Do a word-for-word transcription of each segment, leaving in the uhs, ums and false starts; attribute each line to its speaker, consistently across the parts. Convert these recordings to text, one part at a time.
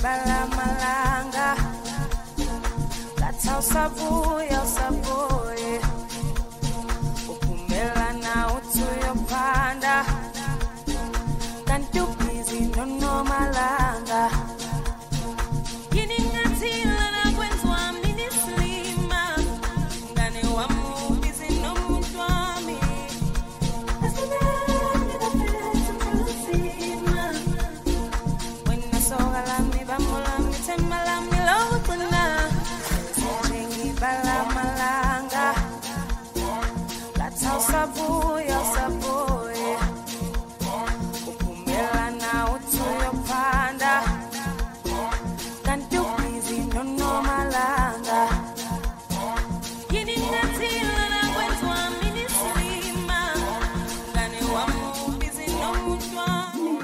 Speaker 1: bala malanga Gatsa usabuya usabuye Upumela na utu yopanda Kanti ubizi nono malanga Kini ngatila na kwenzwa mini slima Ngane wa mubizi no mutwami When I saw a lami bamulami temalami lawutuna Tengi bala malanga Gatsa usabuya usabuye Upumela na utu yopanda Kanti ubizi nono malanga Kini ngatila na kwenzwa mini slima Ngane wa mubizi no mutwami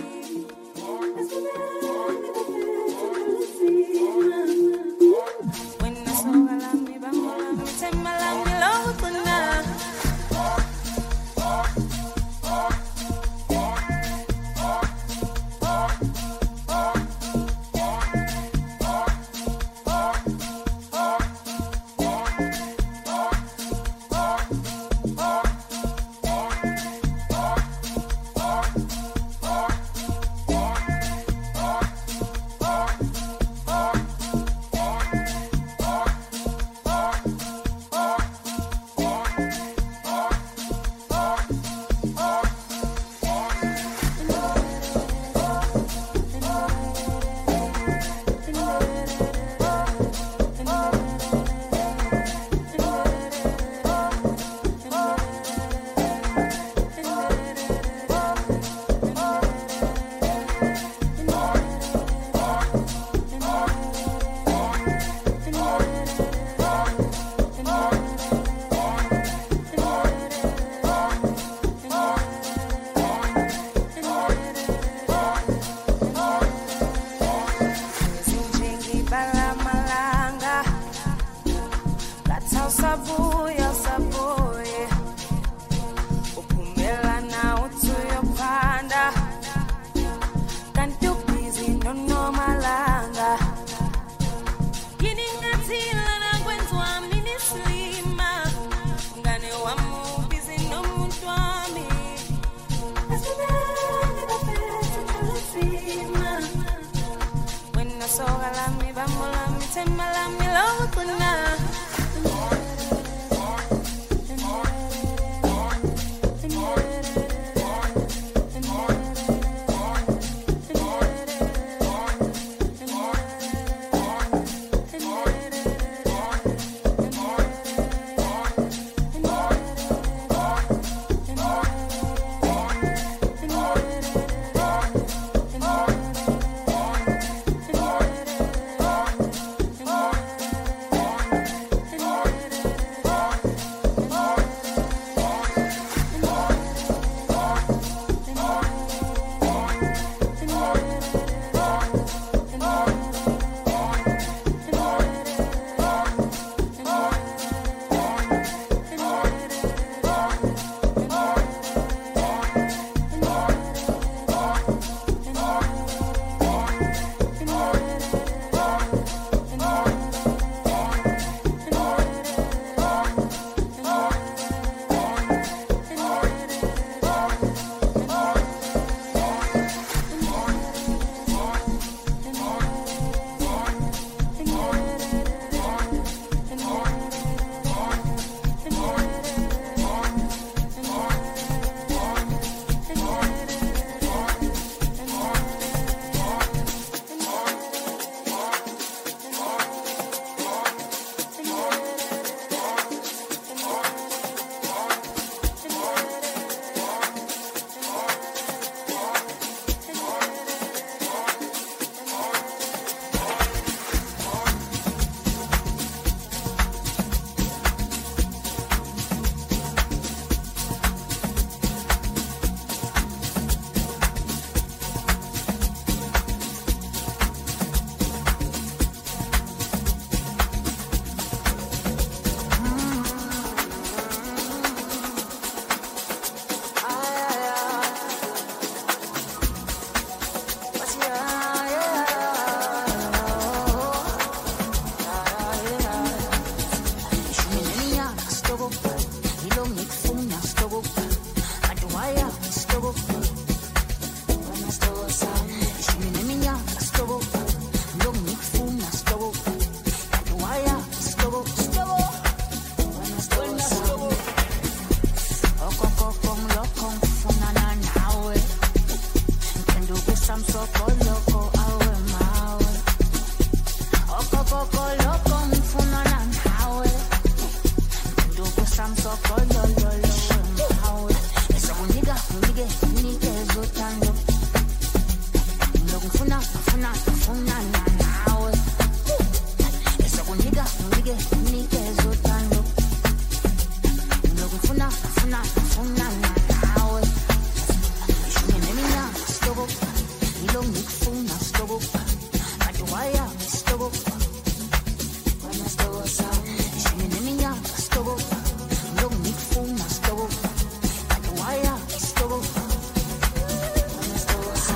Speaker 1: When I saw a lami bamulami temalami lawutuna Zinjingi bala malanga Gatsa usabuya usabuye Upumela na utu yopanda Kanti ubizi nono malanga Kini ngatila na kwenzwa mini slima Ngane wa mubizi no mutwami When I saw a lami bamulami temalami lawutuna loco, awe mawe. Oko koko loco, mfuna na nawe. Ndugu samsoko lo lo lo mawe. Esa uniga, unige, unige zotando. Ndugu mfuna, mfuna, mfuna na nawe. Esa uniga, unige, unige zotando. Ndugu mfuna, mfuna, mfuna na nawe. Shungene mina, stogo. Ilo mifuna, stogo. Matuwaya, stogo. Wana stogo sa. Shungene mina, stogo. Ilo mifuna, stogo. Matuwaya, stogo. Wana stogo sa.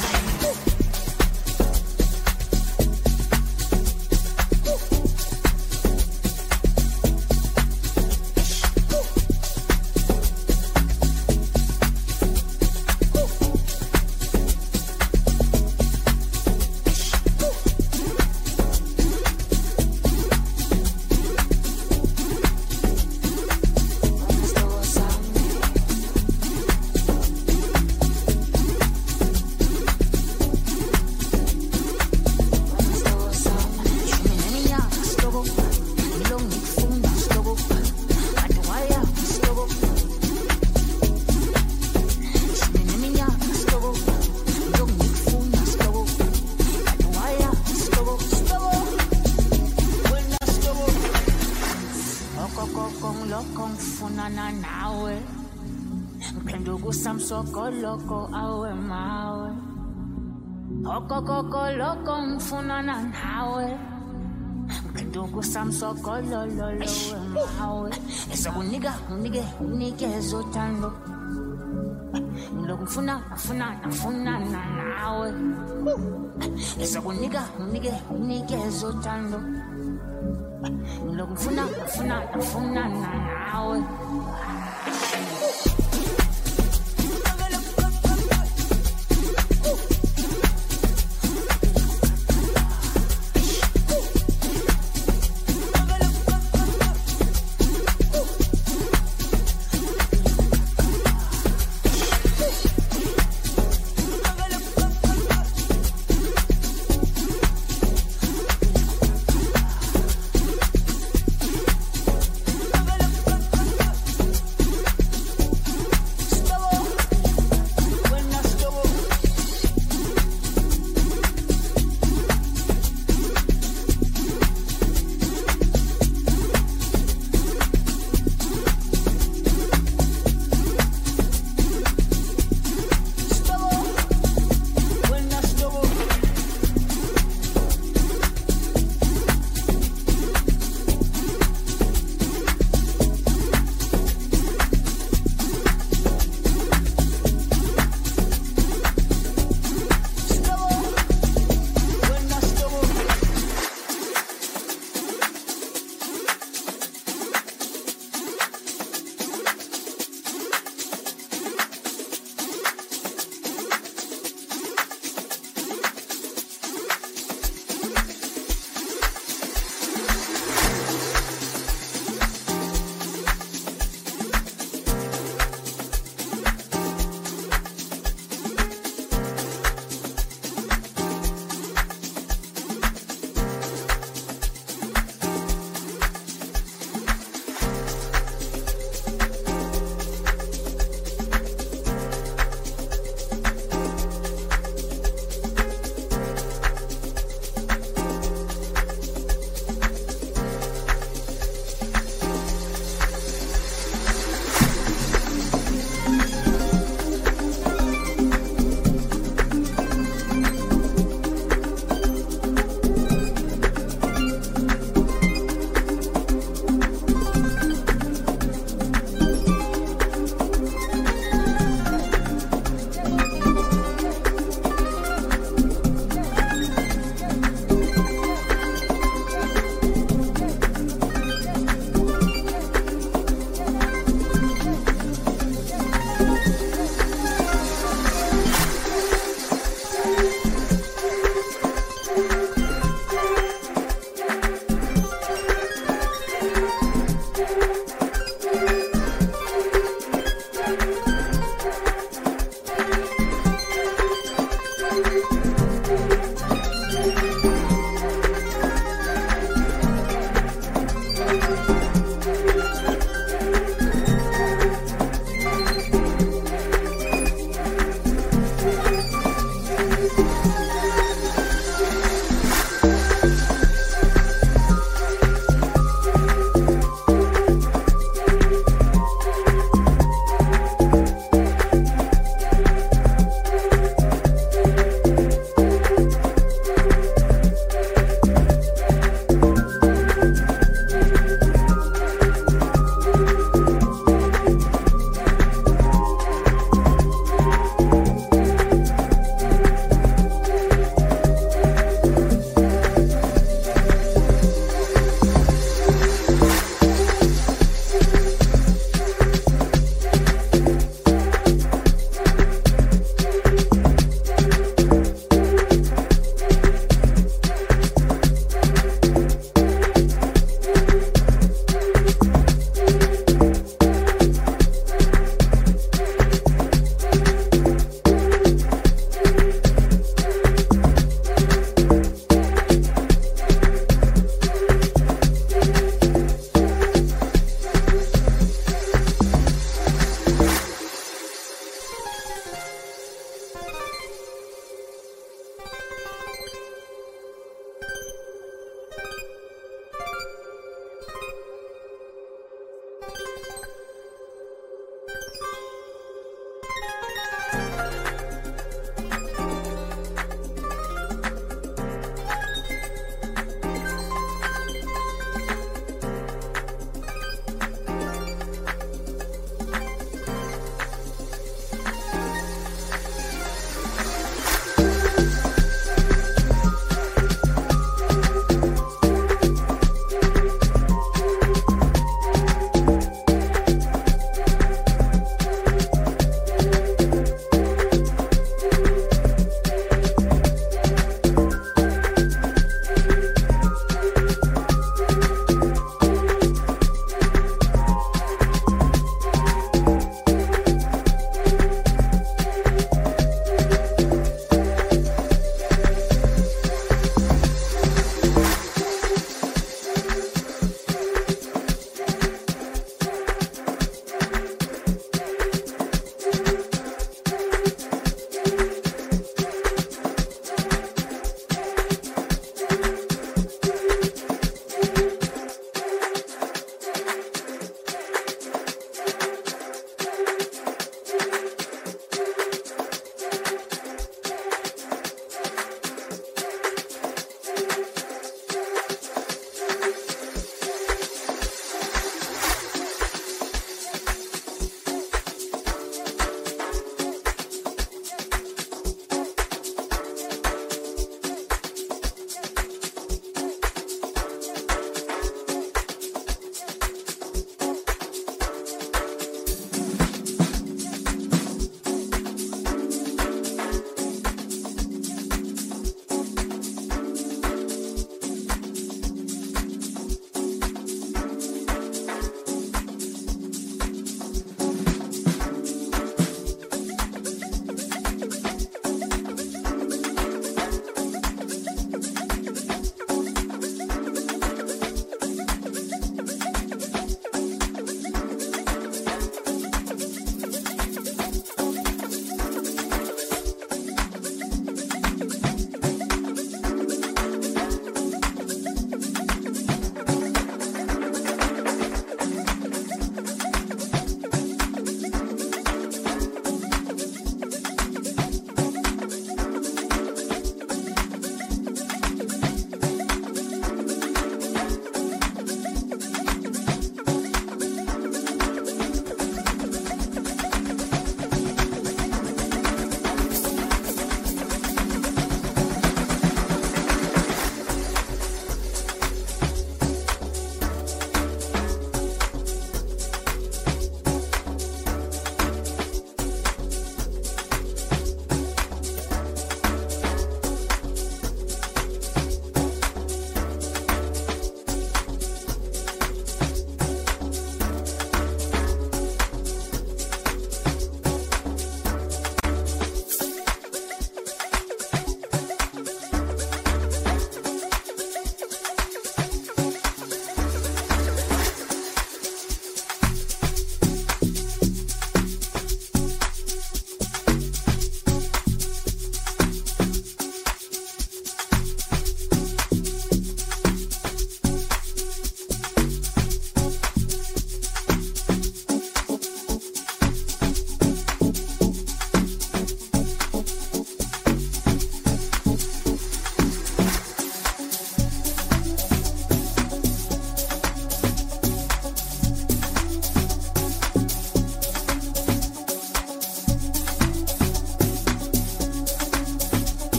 Speaker 1: Soko loco awe mawe. Oko koko loco mfuna na nawe. Ndugu samsoko lo lo lo mawe. Esa uniga unige unige zotando. Ndugu mfuna mfuna mfuna na nawe. Esa uniga unige unige zotando. Ndugu mfuna mfuna mfuna na nawe.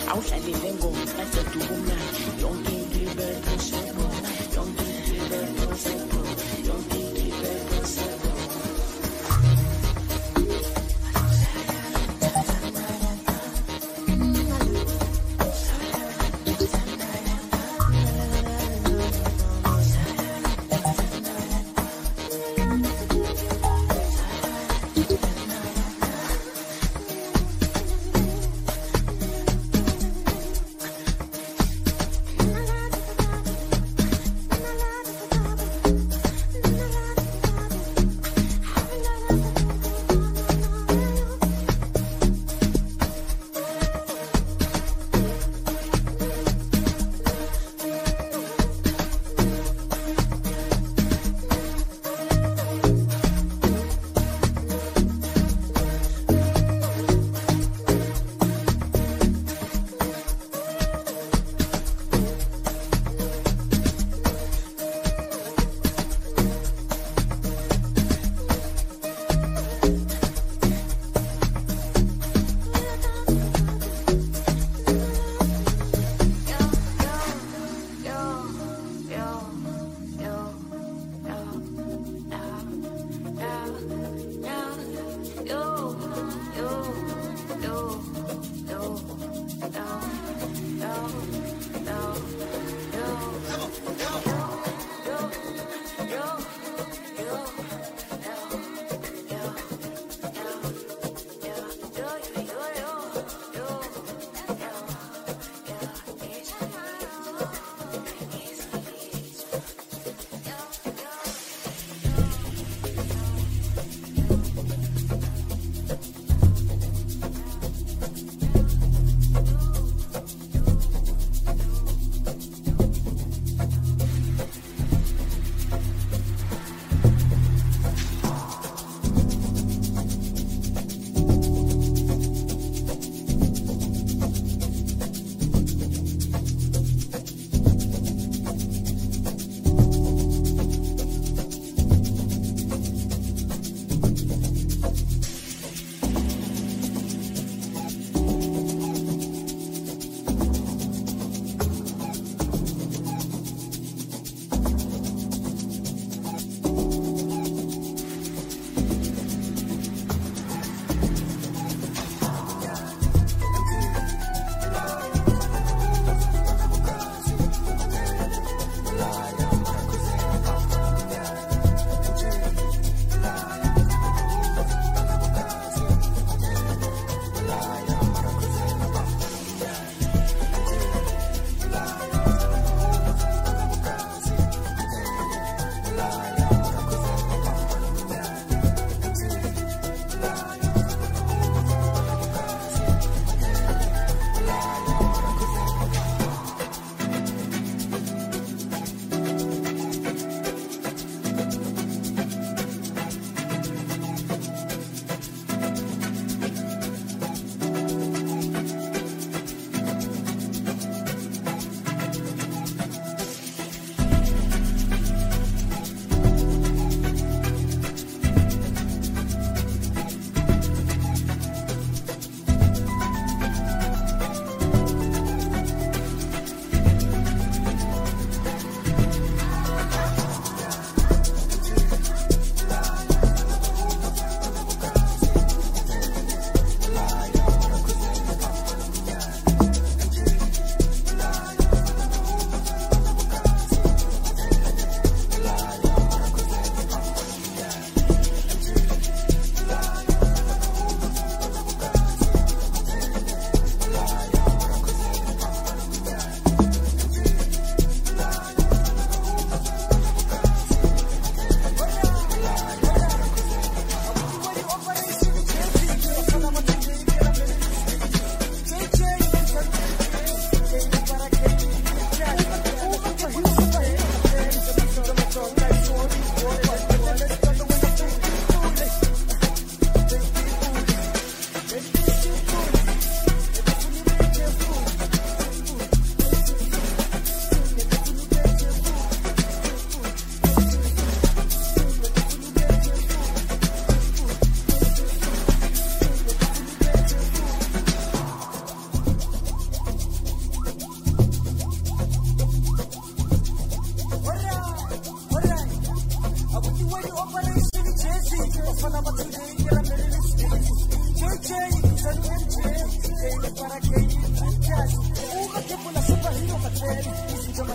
Speaker 2: awuhlalele ngoma kaDadu kumnandi yonke into ibekho sebo yonke into ibekho sebo yonke into ibekho sebo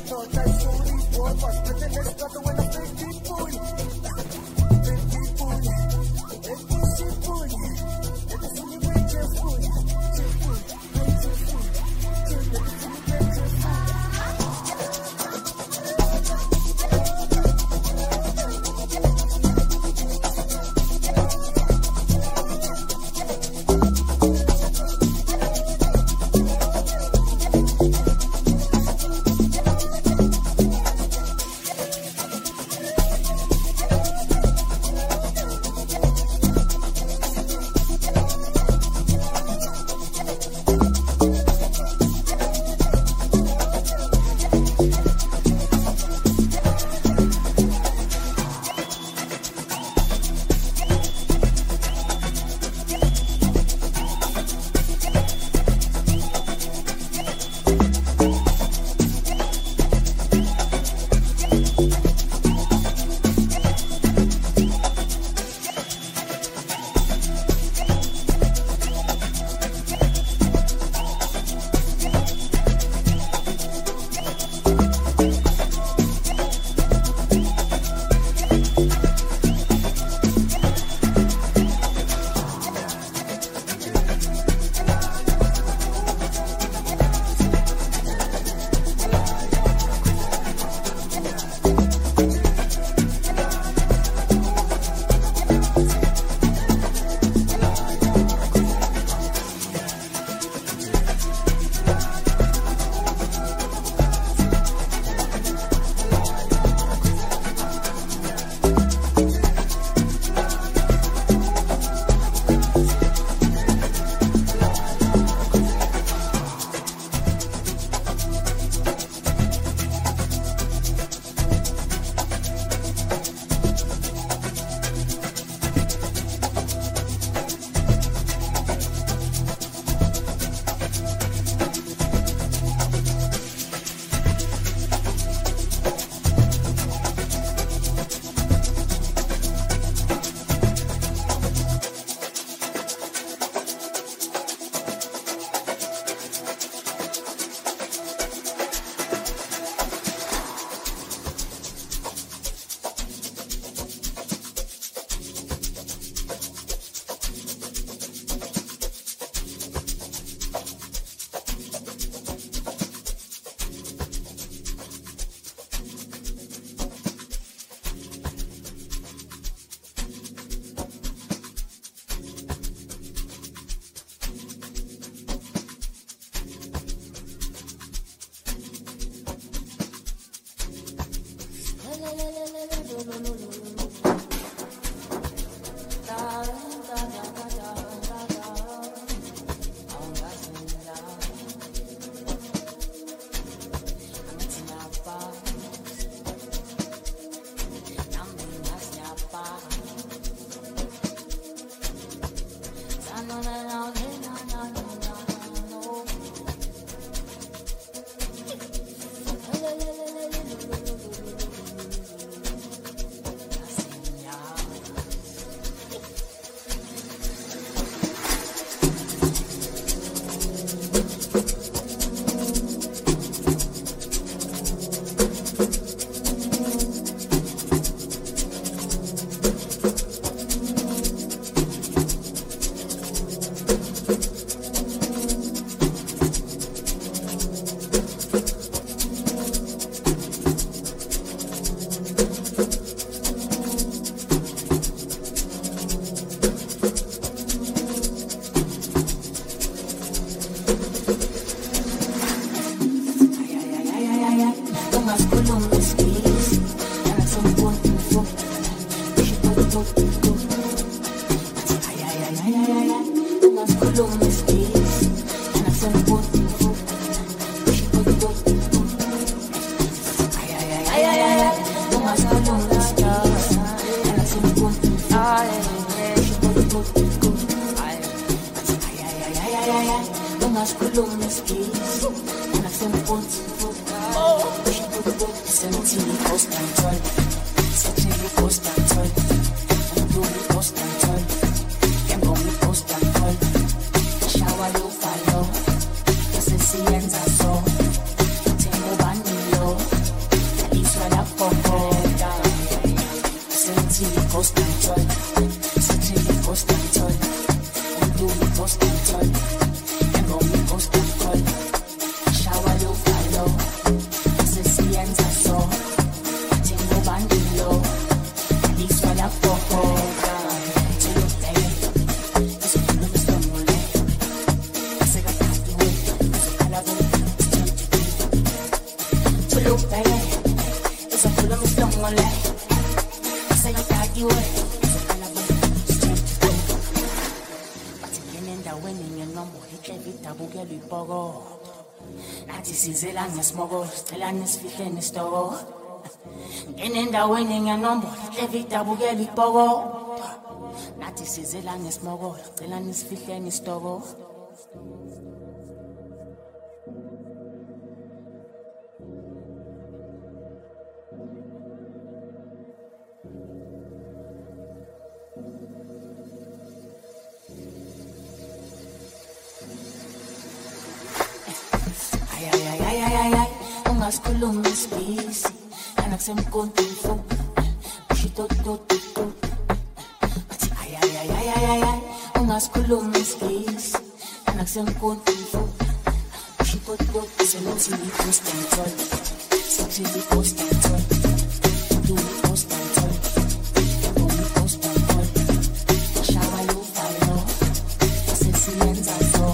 Speaker 2: Sienza so, tengo baño. Evita bukela ipoko nathi sizela ngesimoko sicela nisifihle nesitoko ngene endaweni ngiyanombola Evita bukela ipoko nathi sizela ngesimoko sicela nisifihle nesitoko Ungaskhulumi isibisi Yana kusemkontifu Ushitotototo Bathi ayayayayayay Ungaskhulumi isibisi Yana kusemkontifu Ushitototo Selothi lipost and toy Selothi lipost and toy Do lipost and toy Do lipost and toy Washawa yufalo Wasesiyenza so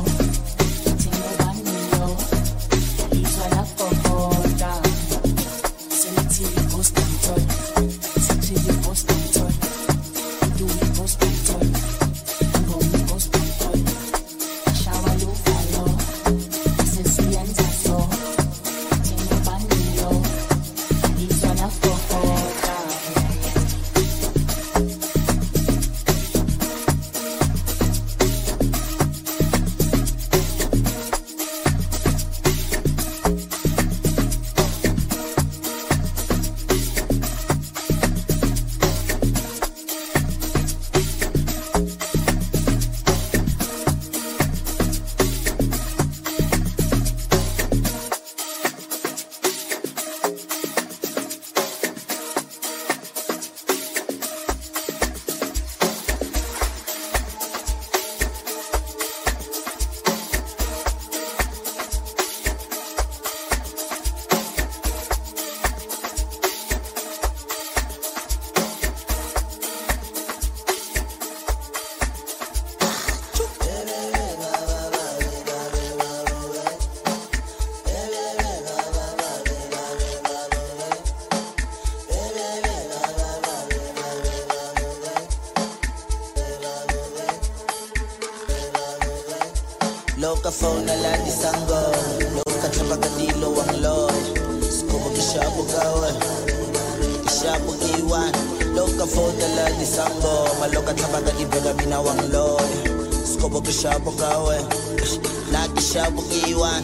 Speaker 3: Loka phone la disango Loka chapaka dilo wang lord Skubo kishabu gawe Kishabu kiwan Loka phone la disango Maloka chapaka dibega mina wang lord Skubo kishabu gawe Na kishabu kiwan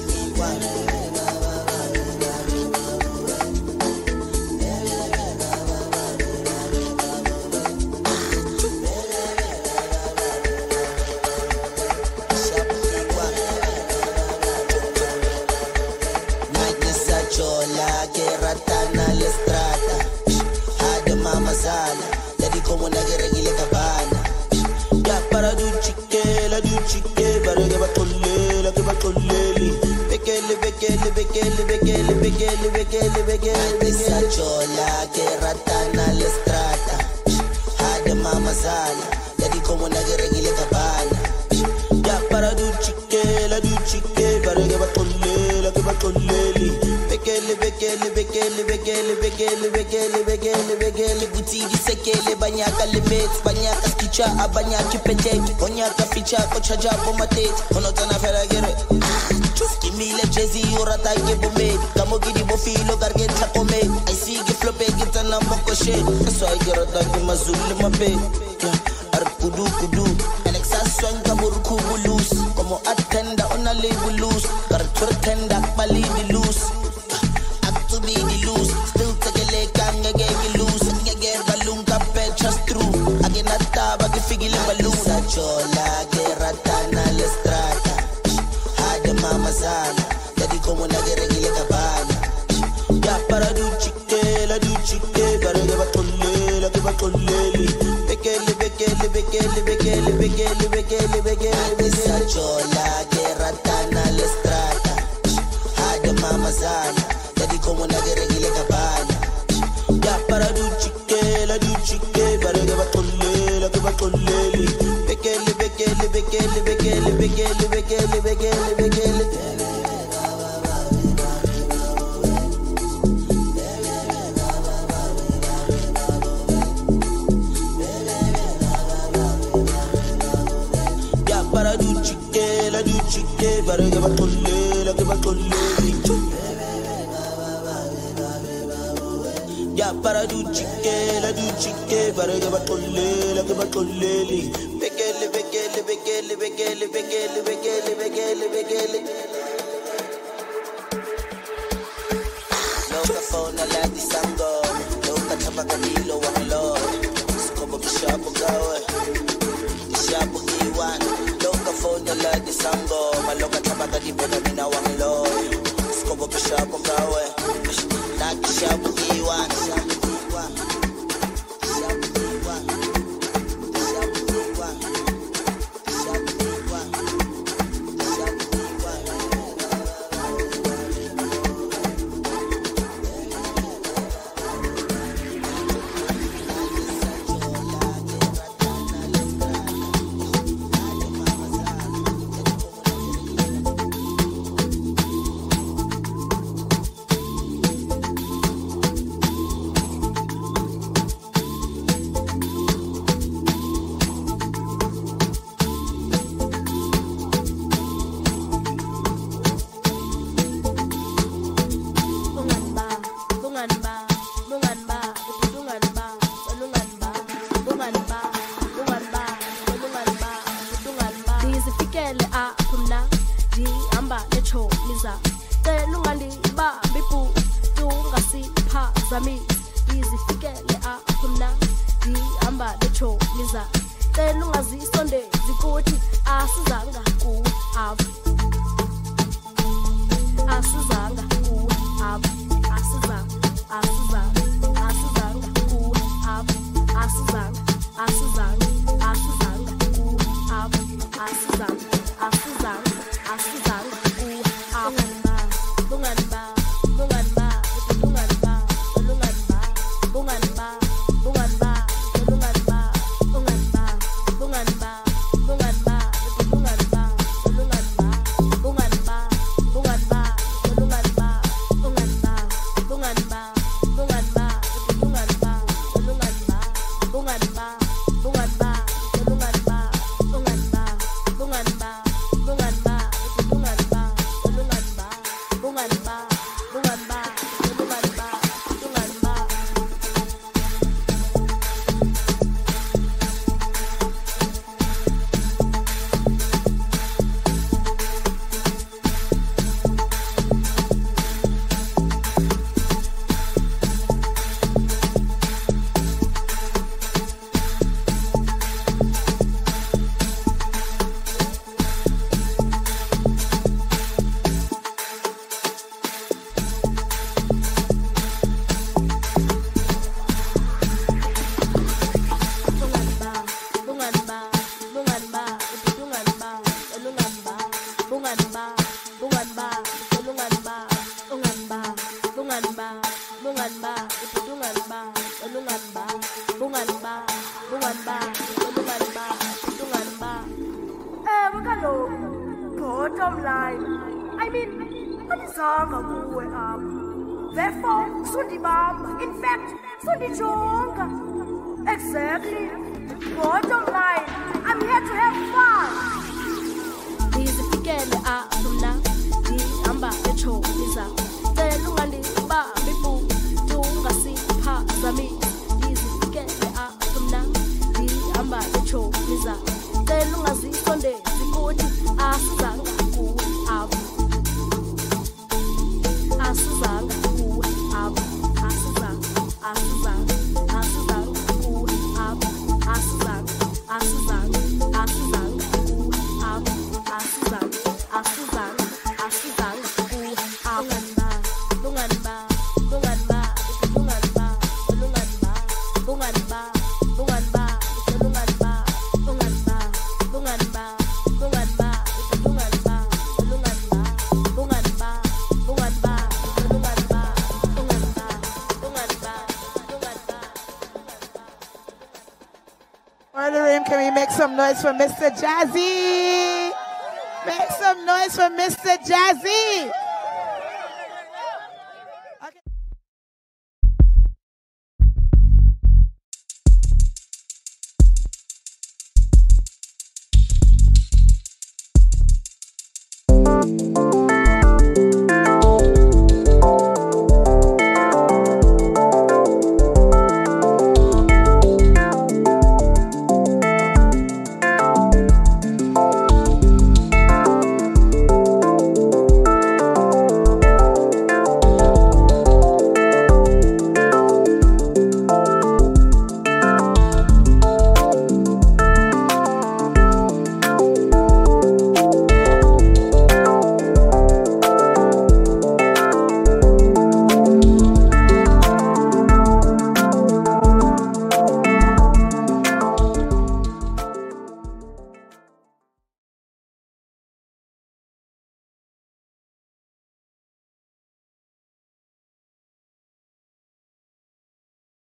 Speaker 3: Jadi como una guerra y le cabana Ya para du chique, la du chique Para que va tolle, la que va tolle Bekele, bekele, bekele, bekele, bekele, bekele, bekele Esa chola que ratana le strata Hada mama sala Jadi como una guerra y le cabana Ya para du chique, la du chique Para que va tolle, la que va tolle Bekele, bekele, bekele, bekele, bekele, bekele, bekele, bekele Butigi sekele, banyaka limits Banyaka skicha, abanyaki pendeki Banyaka ficha, kocha jabo mateti Onotana fera gere Skimile jezi, urata ke bomedi Kamo gidi bofilo, gargenta komedi I see ge flope, gita na moko shade That's why get rata ke mazuli mabe Ar kudu kudu Alexa swang kabur kubu loose Como attenda, ona label loose Kartur tenda, bali di loose To be the loose, still take a leg and I get you loose. I get balloon capet just true. I get not tab, I get figure balloon. Sachola, get ratana, le strata. Hada mama sana, daddy como na get regular cabana. Ya para du chique, la du chique, para que va tolle, la que va tolle. Bekele, bekele, bekele, bekele, bekele, bekele, bekele. Sachola, get ratana, le strata. Hada mama sana. Como una guerra y le cabana Ya para du chique, la du chique Para que va tolle, la que va tolle Bekele, bekele, bekele, bekele, bekele, bekele, bekele, bekele Ya para du chique, la du duchike bareke baxolela ke baxoleli ya para duchike la duchike bareke baxolela ke baxoleli bekele bekele bekele bekele bekele bekele bekele bekele loka phone la disango loka tabaka dilo wa lo skobo kishapo gawe kishapo kiwan loka phone la disango maloka tabaka dibona mina wa lo skobo kishapo gawe na kishapo kiwan kishapo kiwan kishapo kiwan kishapo kiwan kishapo kiwan kishapo kiwan
Speaker 4: Some noise for Mister Jazzy. Make some noise for Mister Jazzy.